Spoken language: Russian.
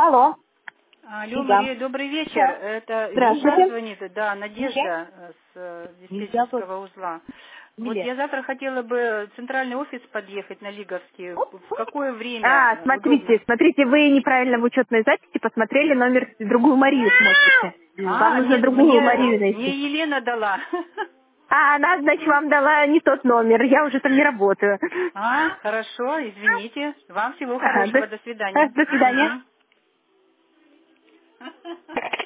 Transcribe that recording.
Алло. Алло, Да. Мария, добрый вечер. Да. Это Зида Здравствуйте. звонит, да, Надежда с Меня зовут диспетчерского узла. Вот Миле. я завтра хотела бы в центральный офис подъехать на Лиговский. В какое время удобно? Смотрите, вы неправильно в учетной записи посмотрели номер, другую Марию смотрите. Вам А, нужно нет, другую Марию мне найти. Елена дала. Она, значит, вам дала не тот номер, я уже там не работаю. А, хорошо, извините. Вам всего Ага, хорошего, до свидания. до свидания. Мгм.